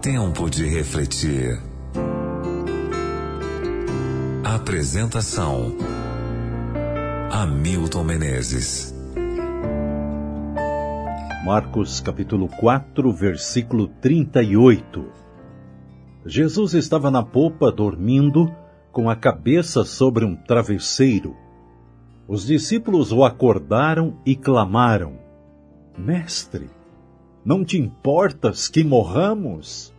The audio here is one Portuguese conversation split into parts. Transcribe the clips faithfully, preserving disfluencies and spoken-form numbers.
Tempo de refletir. Apresentação: Hamilton Menezes. Marcos capítulo quatro, versículo trinta e oito. Jesus estava na popa dormindo, com a cabeça sobre um travesseiro. Os discípulos o acordaram e clamaram: Mestre, não te importas que morramos?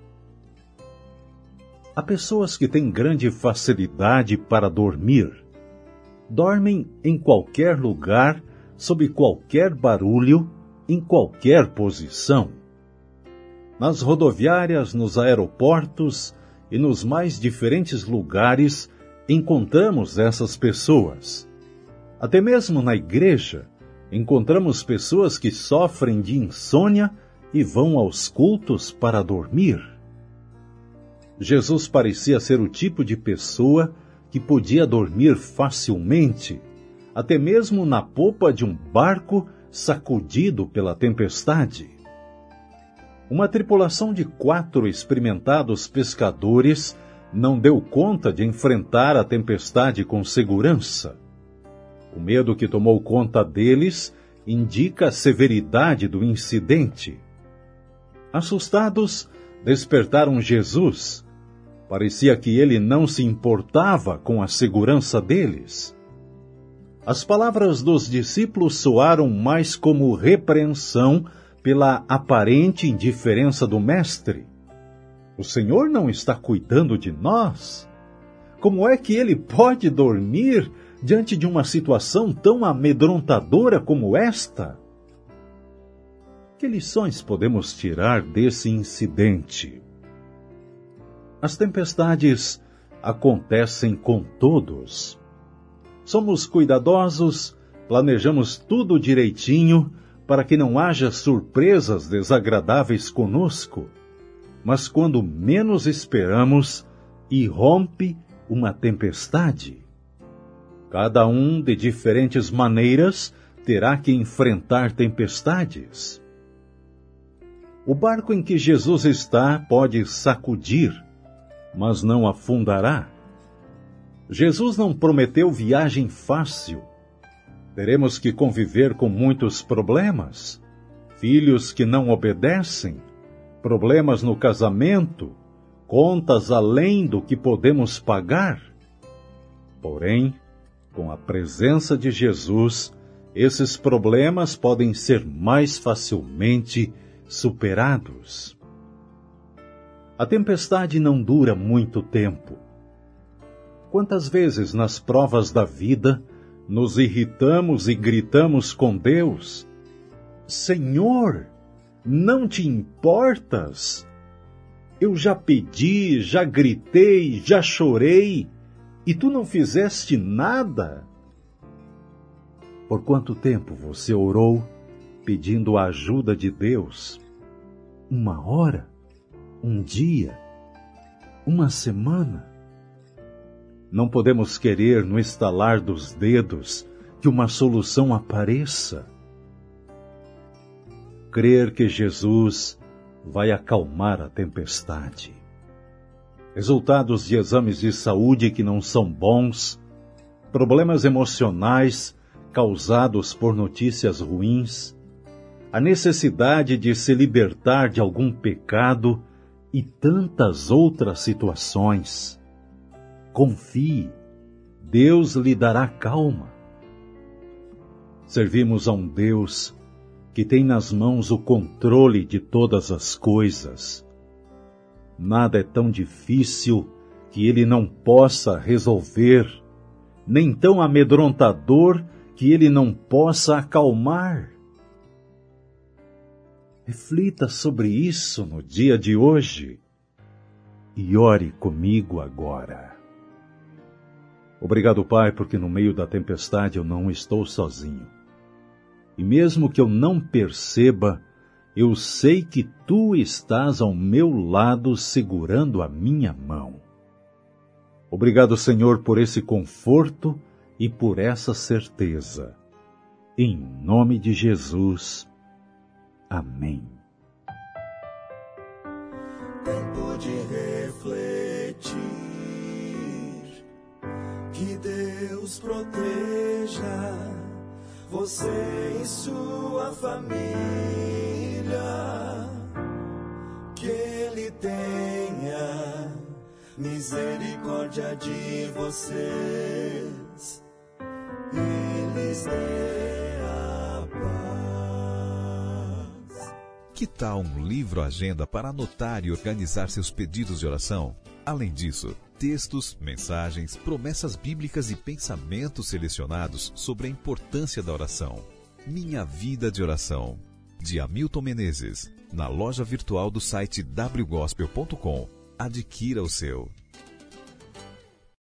Há pessoas que têm grande facilidade para dormir. Dormem em qualquer lugar, sob qualquer barulho, em qualquer posição. Nas rodoviárias, nos aeroportos e nos mais diferentes lugares, encontramos essas pessoas. Até mesmo na igreja, encontramos pessoas que sofrem de insônia e vão aos cultos para dormir. Jesus parecia ser o tipo de pessoa que podia dormir facilmente, até mesmo na popa de um barco sacudido pela tempestade. Uma tripulação de quatro experimentados pescadores não deu conta de enfrentar a tempestade com segurança. O medo que tomou conta deles indica a severidade do incidente. Assustados, despertaram Jesus. Parecia que ele não se importava com a segurança deles. As palavras dos discípulos soaram mais como repreensão pela aparente indiferença do Mestre. O Senhor não está cuidando de nós? Como é que ele pode dormir diante de uma situação tão amedrontadora como esta? Que lições podemos tirar desse incidente? As tempestades acontecem com todos. Somos cuidadosos, planejamos tudo direitinho para que não haja surpresas desagradáveis conosco. Mas quando menos esperamos, irrompe uma tempestade. Cada um, de diferentes maneiras, terá que enfrentar tempestades. O barco em que Jesus está pode sacudir, mas não afundará. Jesus não prometeu viagem fácil. Teremos que conviver com muitos problemas, filhos que não obedecem, problemas no casamento, contas além do que podemos pagar. Porém, com a presença de Jesus, esses problemas podem ser mais facilmente superados. A tempestade não dura muito tempo. Quantas vezes nas provas da vida nos irritamos e gritamos com Deus: Senhor, não te importas? Eu já pedi, já gritei, já chorei, e tu não fizeste nada? Por quanto tempo você orou pedindo a ajuda de Deus? Uma hora? Um dia? Uma semana? Não podemos querer, no estalar dos dedos, que uma solução apareça. Crer que Jesus vai acalmar a tempestade. Resultados de exames de saúde que não são bons, problemas emocionais causados por notícias ruins, a necessidade de se libertar de algum pecado e tantas outras situações. Confie, Deus lhe dará calma. Servimos a um Deus que tem nas mãos o controle de todas as coisas. Nada é tão difícil que ele não possa resolver, nem tão amedrontador que ele não possa acalmar. Reflita sobre isso no dia de hoje e ore comigo agora. Obrigado, Pai, porque no meio da tempestade eu não estou sozinho. E mesmo que eu não perceba, eu sei que Tu estás ao meu lado segurando a minha mão. Obrigado, Senhor, por esse conforto e por essa certeza. Em nome de Jesus. Amém. tempo de refletir. Que Deus proteja você e sua família. Que Ele tenha misericórdia de vocês e lhes dê a paz. Que tal um livro-agenda para anotar e organizar seus pedidos de oração? Além disso, textos, mensagens, promessas bíblicas e pensamentos selecionados sobre a importância da oração. Minha Vida de Oração, de Hamilton Menezes, na loja virtual do site w gospel ponto com. Adquira o seu.